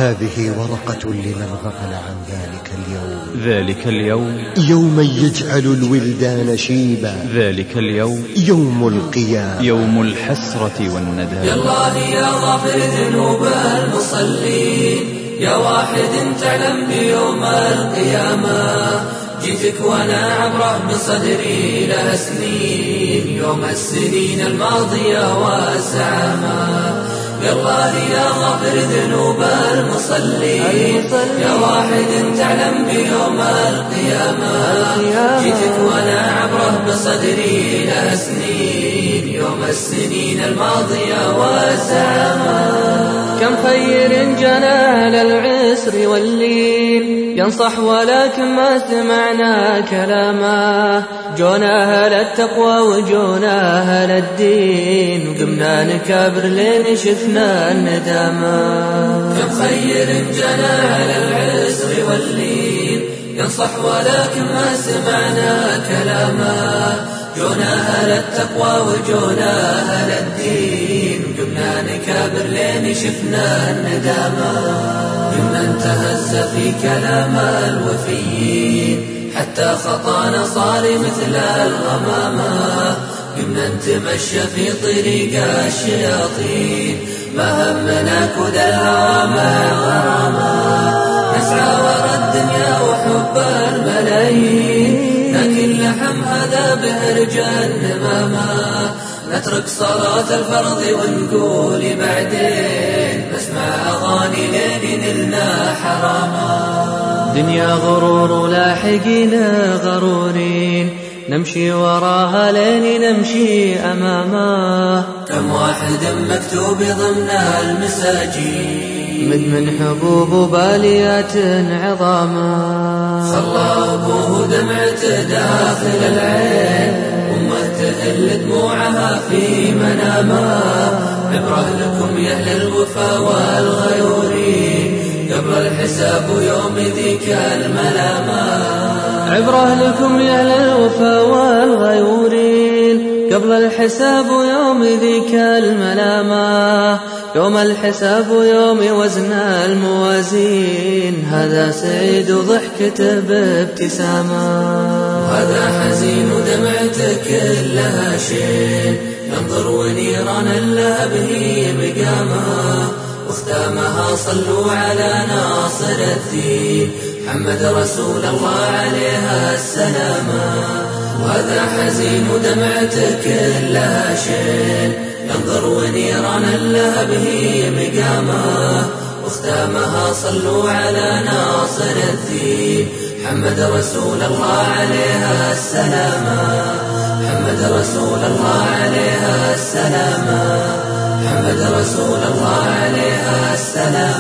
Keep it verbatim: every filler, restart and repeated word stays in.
هذه ورقة لمن غفل عن ذلك اليوم. ذلك اليوم يوم يجعل الولدان شيبا. ذلك اليوم يوم القيامة، يوم الحسرة والندامة. يا الله يا غافر ذنوب المصلين، يا واحد تعلم بيوم القيامة، جيتك وانا عبره بصدري لها سنين، يوم السنين الماضية والزعامة. يا الله يا غافر ذنوب المصلين، يا واحد تعلم بيوم القيامة، جيتك وانا عبره بصدري لها سنين، يوم السنين الماضية والزعامة. كم خير جنى للعسر واللين، ينصح ولكن ما سمعنا كلامه، جونا أهل التقوى وجونا أهل الدين، وقمنا نكابر لين شفنا الندامة. كم خير جنى للعسر واللين، ينصح ولكن ما سمعنا كلامه، جونا أهل التقوى وجونا أهل الدين، قمنا نكابر لين شفنا الندامة. قمنا نتهز في كلام الوفيين، حتى خطانا صار مثل الغمامة، قمنا نتمشى في طريق الشياطين، ما همنا كد الهوامع غرامة، نسعى وراء الدنيا وحب الملايين، لكن لحم هذا بهرج النمامة، نترك صلاة الفرض ونقول بعدين، نسمع أغاني لين نلنا حراما. دنيا غرور ولاحقين غرورين، نمشي وراها لين نمشي أمامه. كم واحد مكتوب ضمن المساجين، مدمن حبوب وباليات عظامه، صلى أبوه دمعته داخل العين، أمه تهل دموعها في منامه. عبرة لكم يا أهل الوفا والغيورين، قبل الحساب يوم ذيك الملامة. عبرة لكم يا أهل الوفا والغيورين، قبل الحساب يوم ذيك الملامة، يوم الحساب يوم وزن الموازين، هذا سعيد وضحكته بابتسامة، وهذا حزين ودمعته كلها شين، ننظر ونيران اللهب هي مقامة، واختامها صلوا على ناصر الدين، محمد رسول الله عليها السلامة. وهذا حزين ودمعته كلها شين، ينظر ونيران اللهب هي مقامة، واختامها صلوا على ناصر الدين، محمد رسول الله عليها السلامة، محمد رسول الله عليها السلامة، محمد رسول الله عليها السلامة.